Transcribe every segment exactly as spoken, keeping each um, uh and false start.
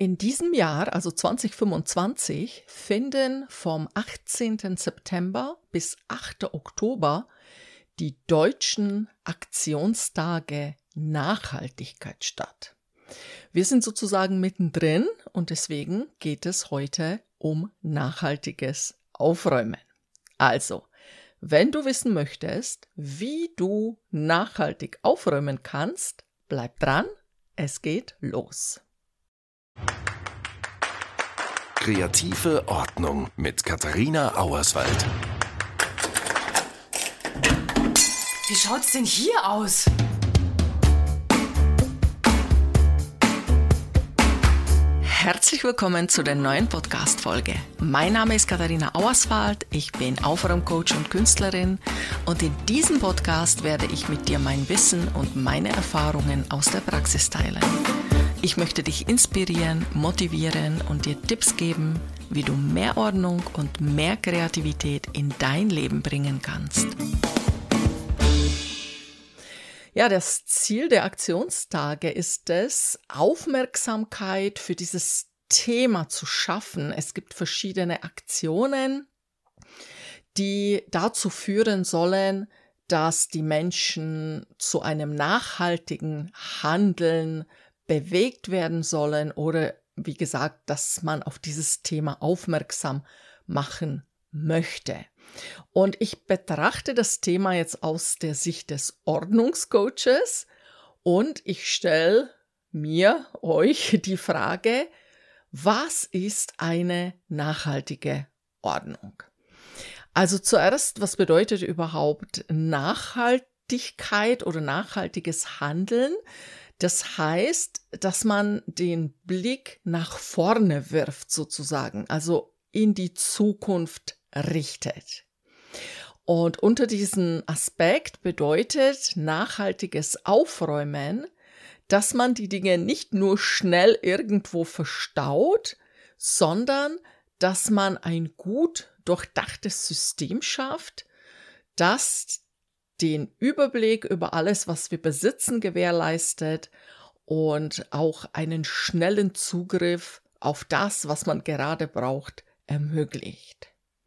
In diesem Jahr, also zwanzig fünfundzwanzig, finden vom achtzehnten September bis achten Oktober die Deutschen Aktionstage Nachhaltigkeit statt. Wir sind sozusagen mittendrin und deswegen geht es heute um nachhaltiges Aufräumen. Also, wenn du wissen möchtest, wie du nachhaltig aufräumen kannst, bleib dran, es geht los. Kreative Ordnung mit Katharina Auerswald. Wie schaut's denn hier aus? Herzlich willkommen zu der neuen Podcast-Folge. Mein Name ist Katharina Auerswald, ich bin Aufräumcoach und Künstlerin und in diesem Podcast werde ich mit dir mein Wissen und meine Erfahrungen aus der Praxis teilen. Ich möchte dich inspirieren, motivieren und dir Tipps geben, wie du mehr Ordnung und mehr Kreativität in dein Leben bringen kannst. Ja, das Ziel der Aktionstage ist es, Aufmerksamkeit für dieses Thema zu schaffen. Es gibt verschiedene Aktionen, die dazu führen sollen, dass die Menschen zu einem nachhaltigen Handeln bewegt werden sollen oder, wie gesagt, dass man auf dieses Thema aufmerksam machen möchte. Und ich betrachte das Thema jetzt aus der Sicht des Ordnungscoaches und ich stelle mir, euch die Frage, was ist eine nachhaltige Ordnung? Also zuerst, was bedeutet überhaupt Nachhaltigkeit oder nachhaltiges Handeln? Das heißt, dass man den Blick nach vorne wirft sozusagen, also in die Zukunft richtet. Und unter diesem Aspekt bedeutet nachhaltiges Aufräumen, dass man die Dinge nicht nur schnell irgendwo verstaut, sondern dass man ein gut durchdachtes System schafft, das den Überblick über alles, was wir besitzen, gewährleistet und auch einen schnellen Zugriff auf das, was man gerade braucht, ermöglicht.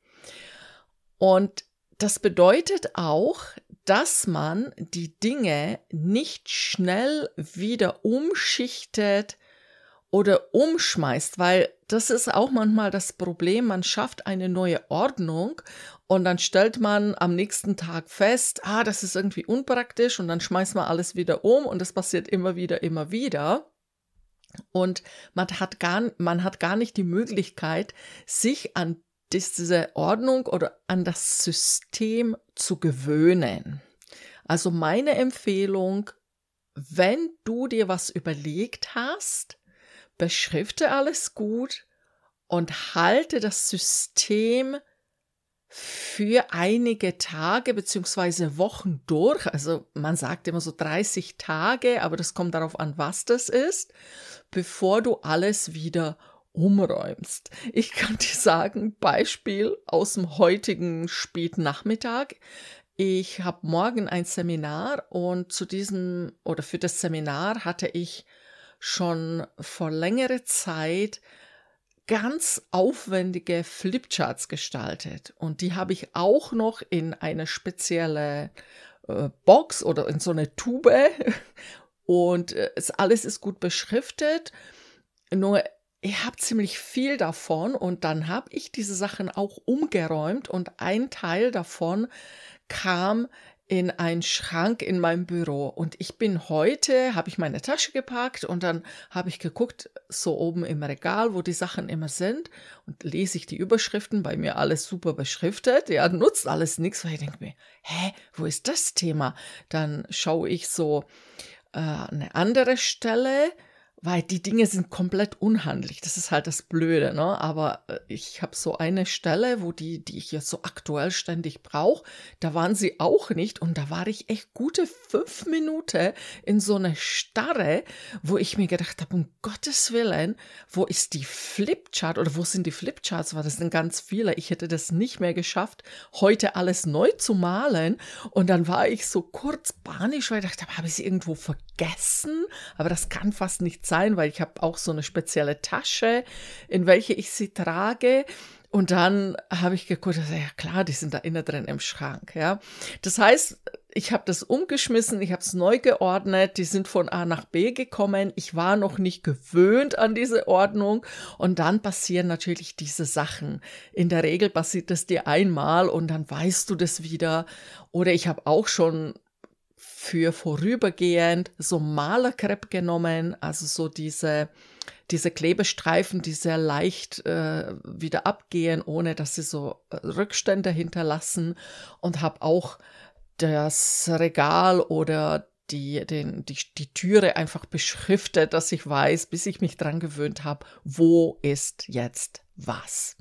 Und das bedeutet auch, dass man die Dinge nicht schnell wieder umschichtet oder umschmeißt, weil das ist auch manchmal das Problem, man schafft eine neue Ordnung und dann stellt man am nächsten Tag fest, ah, das ist irgendwie unpraktisch und dann schmeißt man alles wieder um und das passiert immer wieder, immer wieder. Und man hat gar, man hat gar nicht die Möglichkeit, sich an diese Ordnung oder an das System zu gewöhnen. Also meine Empfehlung, wenn du dir was überlegt hast, beschrifte alles gut und halte das System für einige Tage bzw. Wochen durch. Also man sagt immer so dreißig Tage, aber das kommt darauf an, was das ist, bevor du alles wieder umräumst. Ich kann dir sagen, Beispiel aus dem heutigen Spätnachmittag. Ich habe morgen ein Seminar und zu diesem oder für das Seminar hatte ich schon vor längerer Zeit ganz aufwendige Flipcharts gestaltet und die habe ich auch noch in eine spezielle äh, Box oder in so eine Tube und äh, es, alles ist gut beschriftet, nur ich habe ziemlich viel davon und dann habe ich diese Sachen auch umgeräumt und ein Teil davon kam in einen Schrank in meinem Büro und ich bin heute, habe ich meine Tasche gepackt und dann habe ich geguckt, so oben im Regal, wo die Sachen immer sind und lese ich die Überschriften, bei mir alles super beschriftet, ja, nutzt alles nichts, weil ich denke mir, hä, wo ist das Thema? Dann schaue ich so äh, eine andere Stelle, weil die Dinge sind komplett unhandlich. Das ist halt das Blöde, ne? Aber äh, ich habe so eine Stelle, wo die, die ich jetzt so aktuell ständig brauche, da waren sie auch nicht und da war ich echt gute fünf Minuten in so einer Starre, wo ich mir gedacht habe, um Gottes Willen, wo ist die Flipchart oder wo sind die Flipcharts? Weil das sind ganz viele. Ich hätte das nicht mehr geschafft, heute alles neu zu malen und dann war ich so kurz panisch, weil ich dachte, habe ich sie irgendwo vergessen? Aber das kann fast nicht sein. sein, weil ich habe auch so eine spezielle Tasche, in welche ich sie trage. Und dann habe ich geguckt, ja klar, die sind da innen drin im Schrank. Ja, das heißt, ich habe das umgeschmissen, ich habe es neu geordnet, die sind von A nach B gekommen. Ich war noch nicht gewöhnt an diese Ordnung und dann passieren natürlich diese Sachen. In der Regel passiert das dir einmal und dann weißt du das wieder. Oder ich habe auch schon für vorübergehend so Malerkrepp genommen, also so diese, diese Klebestreifen, die sehr leicht äh, wieder abgehen, ohne dass sie so Rückstände hinterlassen, und habe auch das Regal oder die, den, die, die Türe einfach beschriftet, dass ich weiß, bis ich mich dran gewöhnt habe, wo ist jetzt was.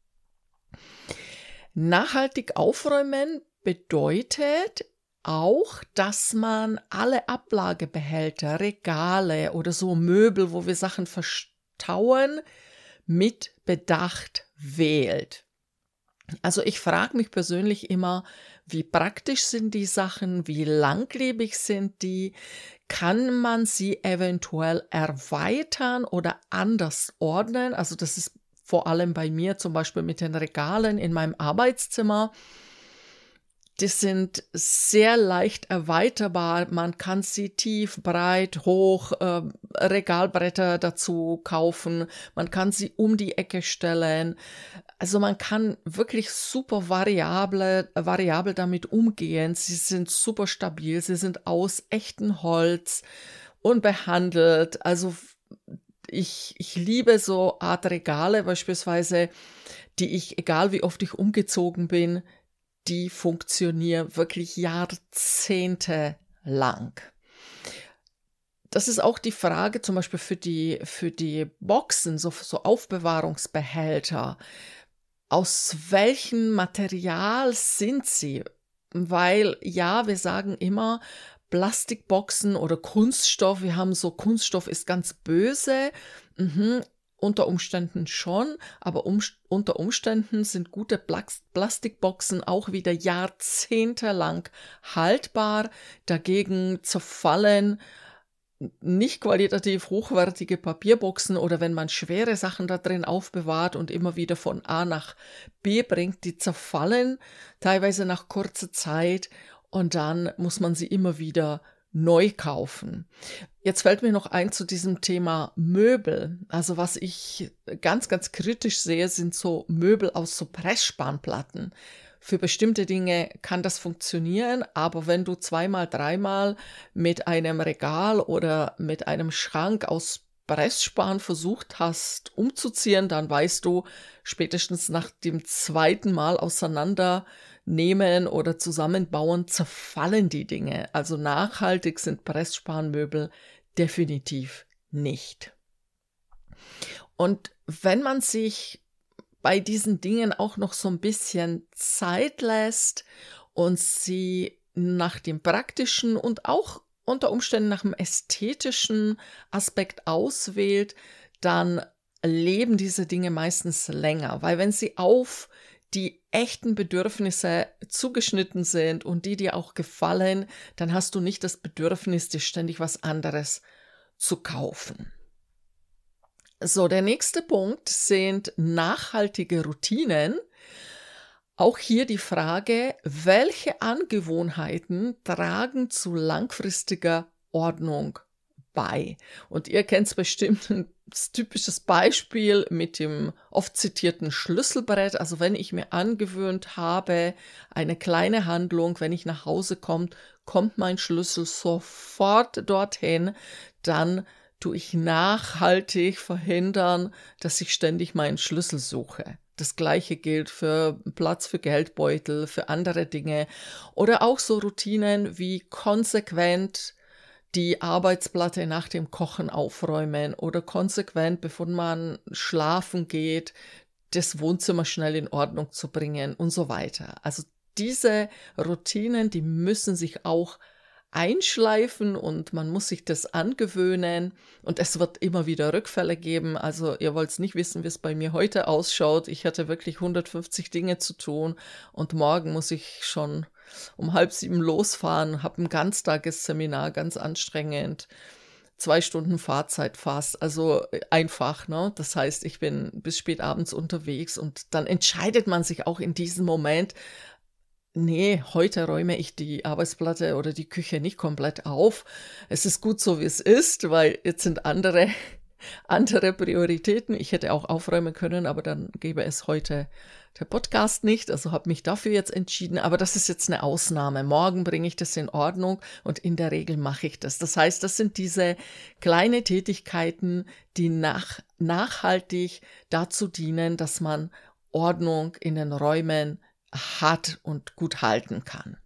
Nachhaltig aufräumen bedeutet auch, dass man alle Ablagebehälter, Regale oder so Möbel, wo wir Sachen verstauen, mit Bedacht wählt. Also ich frage mich persönlich immer, wie praktisch sind die Sachen, wie langlebig sind die, kann man sie eventuell erweitern oder anders ordnen? Also das ist vor allem bei mir zum Beispiel mit den Regalen in meinem Arbeitszimmer. Die sind sehr leicht erweiterbar. Man kann sie tief, breit, hoch, äh, Regalbretter dazu kaufen. Man kann sie um die Ecke stellen. Also man kann wirklich super variable, variabel damit umgehen. Sie sind super stabil. Sie sind aus echtem Holz, unbehandelt. Also ich, ich liebe so Art Regale beispielsweise, die ich, egal wie oft ich umgezogen bin, die funktionieren wirklich jahrzehntelang. Das ist auch die Frage zum Beispiel für die, für die Boxen, so, so Aufbewahrungsbehälter. Aus welchem Material sind sie? Weil ja, wir sagen immer Plastikboxen oder Kunststoff. Wir haben so, Kunststoff ist ganz böse. Mhm. Unter Umständen schon, aber um, unter Umständen sind gute Plastikboxen auch wieder jahrzehntelang haltbar. Dagegen zerfallen nicht qualitativ hochwertige Papierboxen oder wenn man schwere Sachen da drin aufbewahrt und immer wieder von A nach B bringt, die zerfallen teilweise nach kurzer Zeit und dann muss man sie immer wieder neu kaufen. Jetzt fällt mir noch ein zu diesem Thema Möbel. Also was ich ganz, ganz kritisch sehe, sind so Möbel aus so Pressspanplatten. Für bestimmte Dinge kann das funktionieren, aber wenn du zweimal, dreimal mit einem Regal oder mit einem Schrank aus Pressspan versucht hast umzuziehen, dann weißt du, spätestens nach dem zweiten Mal auseinandernehmen oder zusammenbauen, zerfallen die Dinge. Also nachhaltig sind Pressspanmöbel definitiv nicht. Und wenn man sich bei diesen Dingen auch noch so ein bisschen Zeit lässt und sie nach dem praktischen und auch unter Umständen nach dem ästhetischen Aspekt auswählt, dann leben diese Dinge meistens länger, weil wenn sie auf die echten Bedürfnisse zugeschnitten sind und die dir auch gefallen, dann hast du nicht das Bedürfnis, dir ständig was anderes zu kaufen. So, der nächste Punkt sind nachhaltige Routinen. Auch hier die Frage, welche Angewohnheiten tragen zu langfristiger Ordnung bei? Und ihr kennt es bestimmt, ein typisches Beispiel mit dem oft zitierten Schlüsselbrett. Also wenn ich mir angewöhnt habe, eine kleine Handlung, wenn ich nach Hause komme, kommt mein Schlüssel sofort dorthin, dann tue ich nachhaltig verhindern, dass ich ständig meinen Schlüssel suche. Das Gleiche gilt für Platz für Geldbeutel, für andere Dinge oder auch so Routinen wie konsequent die Arbeitsplatte nach dem Kochen aufräumen oder konsequent, bevor man schlafen geht, das Wohnzimmer schnell in Ordnung zu bringen und so weiter. Also diese Routinen, die müssen sich auch einschleifen und man muss sich das angewöhnen und es wird immer wieder Rückfälle geben. Also ihr wollt nicht wissen, wie es bei mir heute ausschaut. Ich hatte wirklich hundertfünfzig Dinge zu tun und morgen muss ich schon um halb sieben losfahren, habe ein ganztagesseminar, ganz anstrengend. zwei Stunden Fahrzeit fast, also einfach, ne? Das heißt, ich bin bis spät abends unterwegs und dann entscheidet man sich auch in diesem Moment, nee, heute räume ich die Arbeitsplatte oder die Küche nicht komplett auf. Es ist gut so, wie es ist, weil jetzt sind andere, andere Prioritäten. Ich hätte auch aufräumen können, aber dann gäbe es heute der Podcast nicht. Also habe mich dafür jetzt entschieden. Aber das ist jetzt eine Ausnahme. Morgen bringe ich das in Ordnung und in der Regel mache ich das. Das heißt, das sind diese kleine Tätigkeiten, die nach, nachhaltig dazu dienen, dass man Ordnung in den Räumen hat und gut halten kann.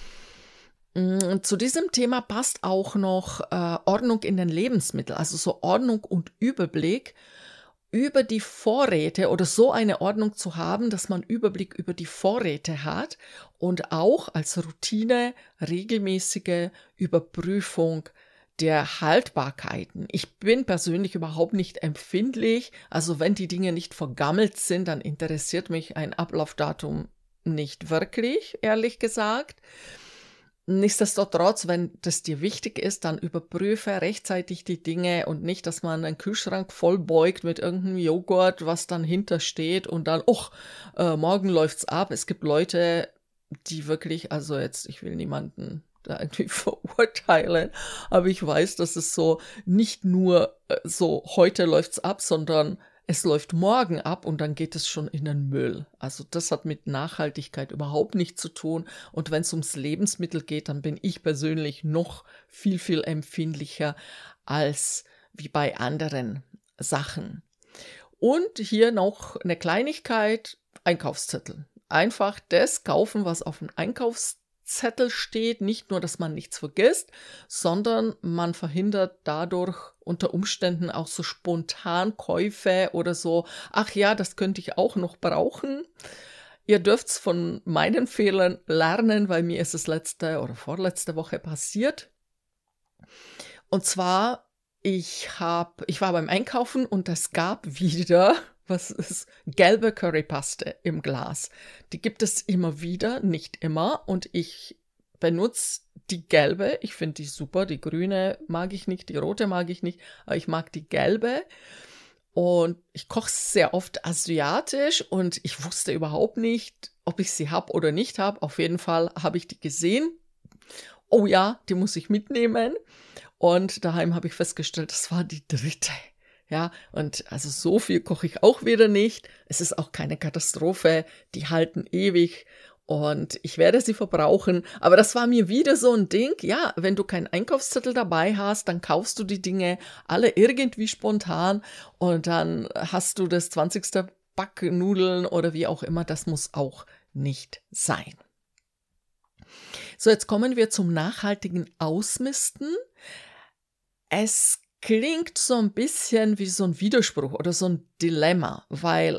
Zu diesem Thema passt auch noch äh, Ordnung in den Lebensmitteln, also so Ordnung und Überblick über die Vorräte oder so eine Ordnung zu haben, dass man Überblick über die Vorräte hat und auch als Routine regelmäßige Überprüfung der Haltbarkeiten. Ich bin persönlich überhaupt nicht empfindlich, also wenn die Dinge nicht vergammelt sind, dann interessiert mich ein Ablaufdatum nicht wirklich, ehrlich gesagt. Nichtsdestotrotz, wenn das dir wichtig ist, dann überprüfe rechtzeitig die Dinge und nicht, dass man einen Kühlschrank vollbeugt mit irgendeinem Joghurt, was dann hintersteht und dann, oh, äh, morgen läuft's ab. Es gibt Leute, die wirklich, also jetzt, ich will niemanden da irgendwie verurteilen, aber ich weiß, dass es so nicht nur äh, so, heute läuft's ab, sondern es läuft morgen ab und dann geht es schon in den Müll. Also das hat mit Nachhaltigkeit überhaupt nichts zu tun. Und wenn es ums Lebensmittel geht, dann bin ich persönlich noch viel, viel empfindlicher als wie bei anderen Sachen. Und hier noch eine Kleinigkeit, Einkaufszettel. Einfach das kaufen, was auf dem Einkaufszettel steht. Nicht nur, dass man nichts vergisst, sondern man verhindert dadurch unter Umständen auch so Spontankäufe oder so, ach ja, das könnte ich auch noch brauchen. Ihr dürft's von meinen Fehlern lernen, weil mir ist es letzte oder vorletzte Woche passiert. Und zwar, ich hab, ich war beim Einkaufen und es gab wieder, was ist, gelbe Currypaste im Glas. Die gibt es immer wieder, nicht immer, und ich benutze die gelbe, ich finde die super, die grüne mag ich nicht, die rote mag ich nicht, aber ich mag die gelbe und ich koche sehr oft asiatisch und ich wusste überhaupt nicht, ob ich sie habe oder nicht habe. Auf jeden Fall habe ich die gesehen. Oh ja, die muss ich mitnehmen und daheim habe ich festgestellt, das war die dritte. Ja, und also so viel koche ich auch wieder nicht. Es ist auch keine Katastrophe, die halten ewig. Und ich werde sie verbrauchen. Aber das war mir wieder so ein Ding. Ja, wenn du keinen Einkaufszettel dabei hast, dann kaufst du die Dinge alle irgendwie spontan und dann hast du das zwanzigste Pack Nudeln oder wie auch immer. Das muss auch nicht sein. So, jetzt kommen wir zum nachhaltigen Ausmisten. Es klingt so ein bisschen wie so ein Widerspruch oder so ein Dilemma, weil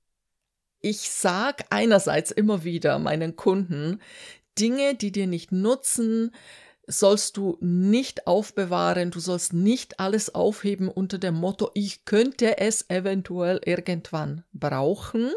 ich sage einerseits immer wieder meinen Kunden, Dinge, die dir nicht nutzen, sollst du nicht aufbewahren, du sollst nicht alles aufheben unter dem Motto, ich könnte es eventuell irgendwann brauchen.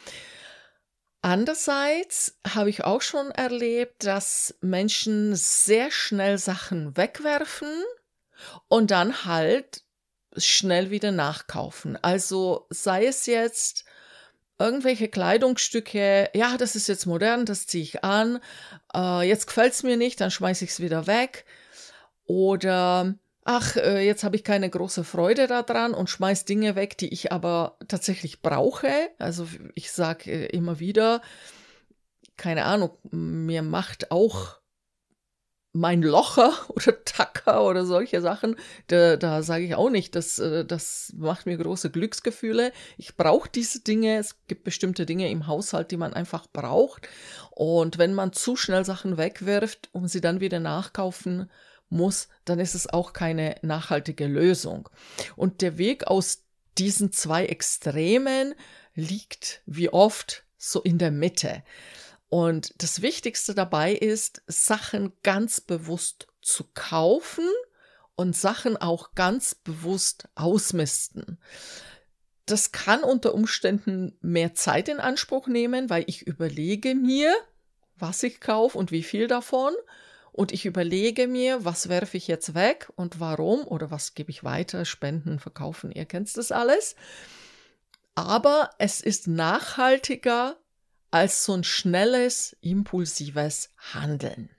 Andererseits habe ich auch schon erlebt, dass Menschen sehr schnell Sachen wegwerfen und dann halt schnell wieder nachkaufen. Also sei es jetzt irgendwelche Kleidungsstücke, ja, das ist jetzt modern, das ziehe ich an, äh, jetzt gefällt es mir nicht, dann schmeiße ich es wieder weg. Oder, ach, äh, jetzt habe ich keine große Freude daran und schmeiß Dinge weg, die ich aber tatsächlich brauche. Also ich sage äh, immer wieder, keine Ahnung, mir macht auch mein Locher oder Tacker oder solche Sachen, da, da sage ich auch nicht, das, das macht mir große Glücksgefühle. Ich brauche diese Dinge, es gibt bestimmte Dinge im Haushalt, die man einfach braucht. Und wenn man zu schnell Sachen wegwirft und sie dann wieder nachkaufen muss, dann ist es auch keine nachhaltige Lösung. Und der Weg aus diesen zwei Extremen liegt wie oft so in der Mitte. Und das Wichtigste dabei ist, Sachen ganz bewusst zu kaufen und Sachen auch ganz bewusst ausmisten. Das kann unter Umständen mehr Zeit in Anspruch nehmen, weil ich überlege mir, was ich kaufe und wie viel davon. und ich überlege mir, was werfe ich jetzt weg und warum oder was gebe ich weiter, spenden, verkaufen, ihr kennt das alles. Aber es ist nachhaltiger als so ein schnelles, impulsives Handeln.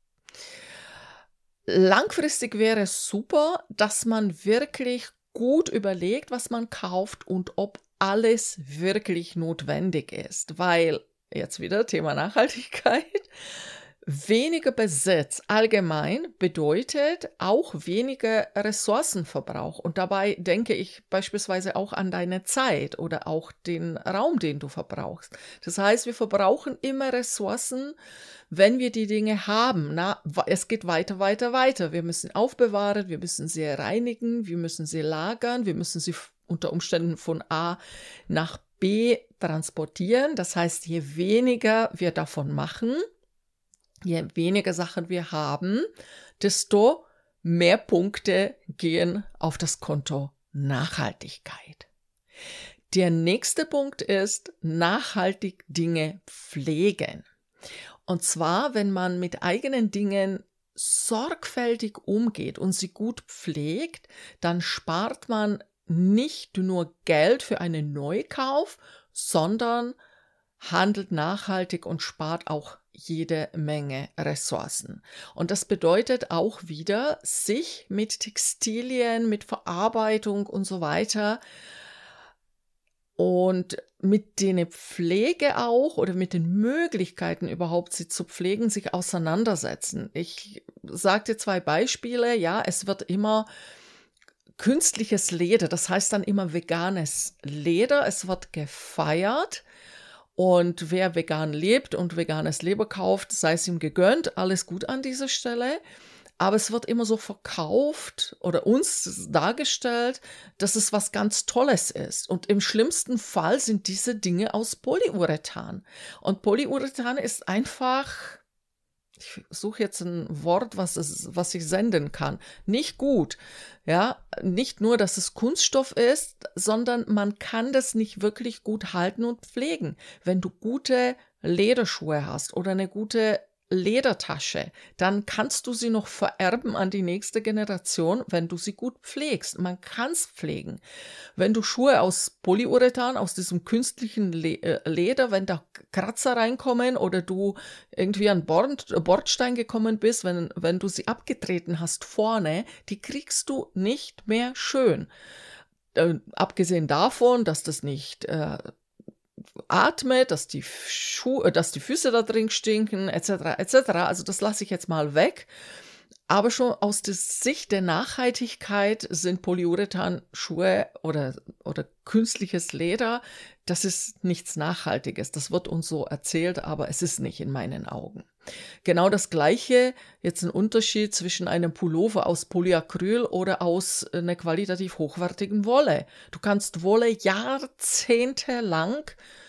Langfristig wäre es super, dass man wirklich gut überlegt, was man kauft und ob alles wirklich notwendig ist, weil, jetzt wieder Thema Nachhaltigkeit, weniger Besitz allgemein bedeutet auch weniger Ressourcenverbrauch. Und dabei denke ich beispielsweise auch an deine Zeit oder auch den Raum, den du verbrauchst. Das heißt, wir verbrauchen immer Ressourcen, wenn wir die Dinge haben. Na, es geht weiter, weiter, weiter. Wir müssen aufbewahren, wir müssen sie reinigen, wir müssen sie lagern, wir müssen sie unter Umständen von A nach B transportieren. Das heißt, je weniger wir davon machen, je weniger Sachen wir haben, desto mehr Punkte gehen auf das Konto Nachhaltigkeit. Der nächste Punkt ist nachhaltig Dinge pflegen. Und zwar, wenn man mit eigenen Dingen sorgfältig umgeht und sie gut pflegt, dann spart man nicht nur Geld für einen Neukauf, sondern handelt nachhaltig und spart auch jede Menge Ressourcen. Und das bedeutet auch wieder, sich mit Textilien, mit Verarbeitung und so weiter und mit der Pflege auch oder mit den Möglichkeiten überhaupt, sie zu pflegen, sich auseinandersetzen. Ich sagte zwei Beispiele. Ja, es wird immer künstliches Leder, das heißt dann immer veganes Leder. Es wird gefeiert. Und wer vegan lebt und veganes Leder kauft, sei es ihm gegönnt, alles gut an dieser Stelle. Aber es wird immer so verkauft oder uns dargestellt, dass es was ganz Tolles ist. Und im schlimmsten Fall sind diese Dinge aus Polyurethan. Und Polyurethan ist einfach, ich suche jetzt ein Wort, was, es, was ich senden kann, nicht gut. Ja, nicht nur, dass es Kunststoff ist, sondern man kann das nicht wirklich gut halten und pflegen. Wenn du gute Lederschuhe hast oder eine gute Ledertasche, dann kannst du sie noch vererben an die nächste Generation, wenn du sie gut pflegst. Man kann es pflegen. Wenn du Schuhe aus Polyurethan, aus diesem künstlichen Le- Leder, wenn da Kratzer reinkommen oder du irgendwie an Bord, Bordstein gekommen bist, wenn, wenn du sie abgetreten hast vorne, die kriegst du nicht mehr schön. Äh, abgesehen davon, dass das nicht äh, atmet, dass die Schuhe, dass die Füße da drin stinken, et cetera, et cetera. Also das lasse ich jetzt mal weg. Aber schon aus der Sicht der Nachhaltigkeit sind Polyurethan-Schuhe oder, oder künstliches Leder, das ist nichts Nachhaltiges. Das wird uns so erzählt, aber es ist nicht in meinen Augen. Genau das Gleiche, jetzt ein Unterschied zwischen einem Pullover aus Polyacryl oder aus einer qualitativ hochwertigen Wolle. Du kannst Wolle jahrzehntelang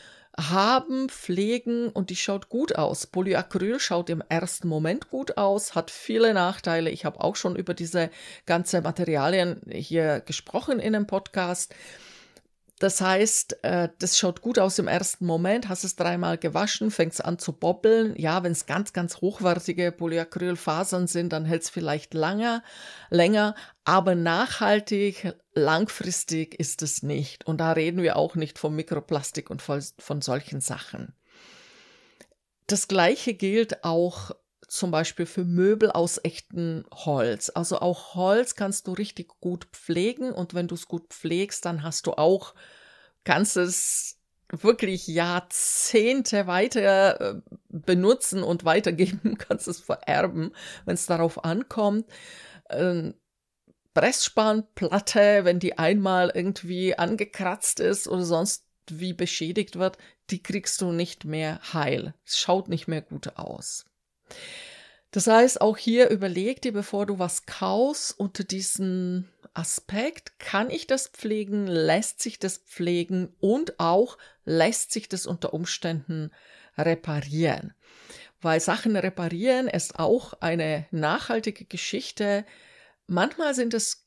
haben, pflegen und die schaut gut aus. Polyacryl schaut im ersten Moment gut aus, hat viele Nachteile. Ich habe auch schon über diese ganzen Materialien hier gesprochen in einem Podcast. Das heißt, das schaut gut aus im ersten Moment, hast es dreimal gewaschen, fängt es an zu bobbeln. Ja, wenn es ganz, ganz hochwertige Polyacrylfasern sind, dann hält es vielleicht länger, länger, aber nachhaltig, langfristig ist es nicht. Und da reden wir auch nicht vom Mikroplastik und von, von solchen Sachen. Das Gleiche gilt auch zum Beispiel für Möbel aus echtem Holz. Also auch Holz kannst du richtig gut pflegen und wenn du es gut pflegst, dann hast du auch, kannst es wirklich Jahrzehnte weiter benutzen und weitergeben, kannst es vererben, wenn es darauf ankommt. Ähm, Pressspanplatte, wenn die einmal irgendwie angekratzt ist oder sonst wie beschädigt wird, die kriegst du nicht mehr heil. Es schaut nicht mehr gut aus. Das heißt, auch hier überleg dir, bevor du was kaufst, unter diesem Aspekt, kann ich das pflegen, lässt sich das pflegen und auch lässt sich das unter Umständen reparieren. Weil Sachen reparieren ist auch eine nachhaltige Geschichte. Manchmal sind es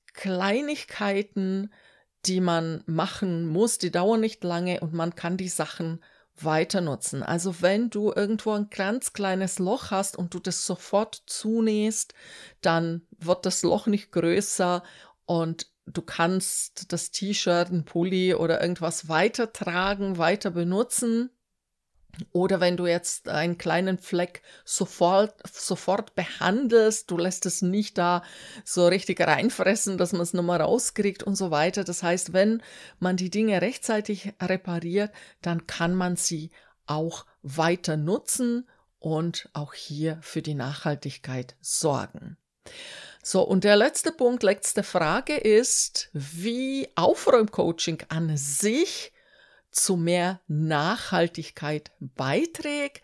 Kleinigkeiten, die man machen muss, die dauern nicht lange und man kann die Sachen weiter nutzen. Also wenn du irgendwo ein ganz kleines Loch hast und du das sofort zunähst, dann wird das Loch nicht größer und du kannst das T-Shirt, ein Pulli oder irgendwas weiter tragen, weiter benutzen. Oder wenn du jetzt einen kleinen Fleck sofort, sofort behandelst, du lässt es nicht da so richtig reinfressen, dass man es nochmal rauskriegt und so weiter. Das heißt, wenn man die Dinge rechtzeitig repariert, dann kann man sie auch weiter nutzen und auch hier für die Nachhaltigkeit sorgen. So, und der letzte Punkt, letzte Frage ist, wie Aufräumcoaching an sich zu mehr Nachhaltigkeit beiträgt.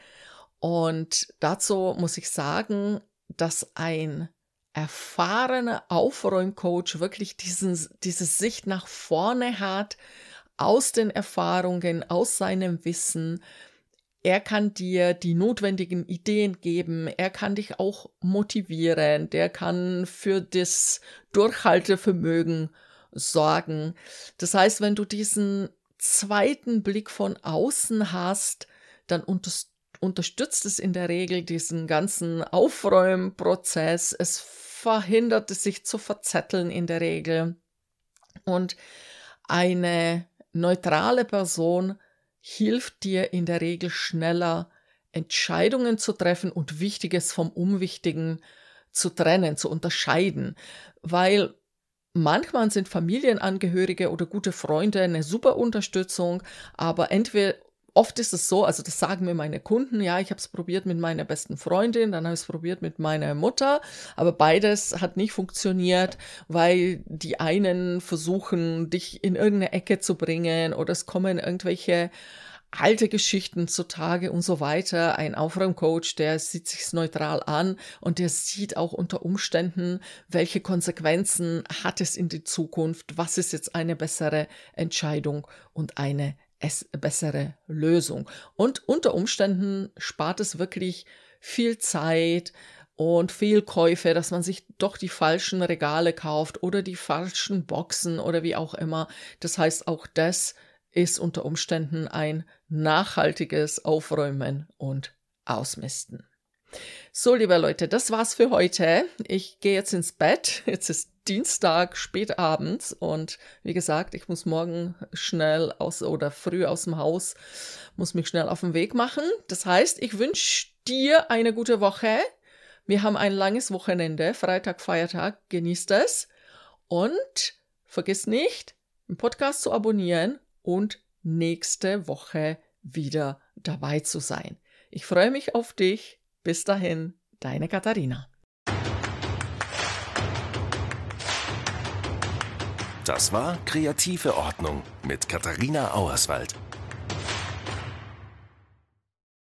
Und dazu muss ich sagen, dass ein erfahrener Aufräumcoach wirklich diesen, diese Sicht nach vorne hat, aus den Erfahrungen, aus seinem Wissen. Er kann dir die notwendigen Ideen geben, er kann dich auch motivieren, der kann für das Durchhaltevermögen sorgen. Das heißt, wenn du diesen zweiten Blick von außen hast, dann unter, unterstützt es in der Regel diesen ganzen Aufräumprozess. Es verhindert es, sich zu verzetteln in der Regel. Und eine neutrale Person hilft dir in der Regel schneller, Entscheidungen zu treffen und Wichtiges vom Unwichtigen zu trennen, zu unterscheiden, weil manchmal sind Familienangehörige oder gute Freunde eine super Unterstützung, aber entweder oft ist es so, also das sagen mir meine Kunden, ja, ich habe es probiert mit meiner besten Freundin, dann habe ich es probiert mit meiner Mutter, aber beides hat nicht funktioniert, weil die einen versuchen, dich in irgendeine Ecke zu bringen oder es kommen irgendwelche alte Geschichten zutage und so weiter. Ein Aufräumcoach, der sieht sich's neutral an und der sieht auch unter Umständen, welche Konsequenzen hat es in die Zukunft, was ist jetzt eine bessere Entscheidung und eine es- bessere Lösung. Und unter Umständen spart es wirklich viel Zeit und Fehlkäufe, dass man sich doch die falschen Regale kauft oder die falschen Boxen oder wie auch immer. Das heißt, auch das ist unter Umständen ein nachhaltiges Aufräumen und Ausmisten. So, liebe Leute, das war's für heute. Ich gehe jetzt ins Bett. Jetzt ist Dienstag, spät abends und wie gesagt, ich muss morgen schnell aus oder früh aus dem Haus, muss mich schnell auf den Weg machen. Das heißt, ich wünsche dir eine gute Woche. Wir haben ein langes Wochenende, Freitag, Feiertag, genießt es und vergiss nicht, den Podcast zu abonnieren und nächste Woche wieder dabei zu sein. Ich freue mich auf dich. Bis dahin, deine Katharina. Das war Kreative Ordnung mit Katharina Auerswald.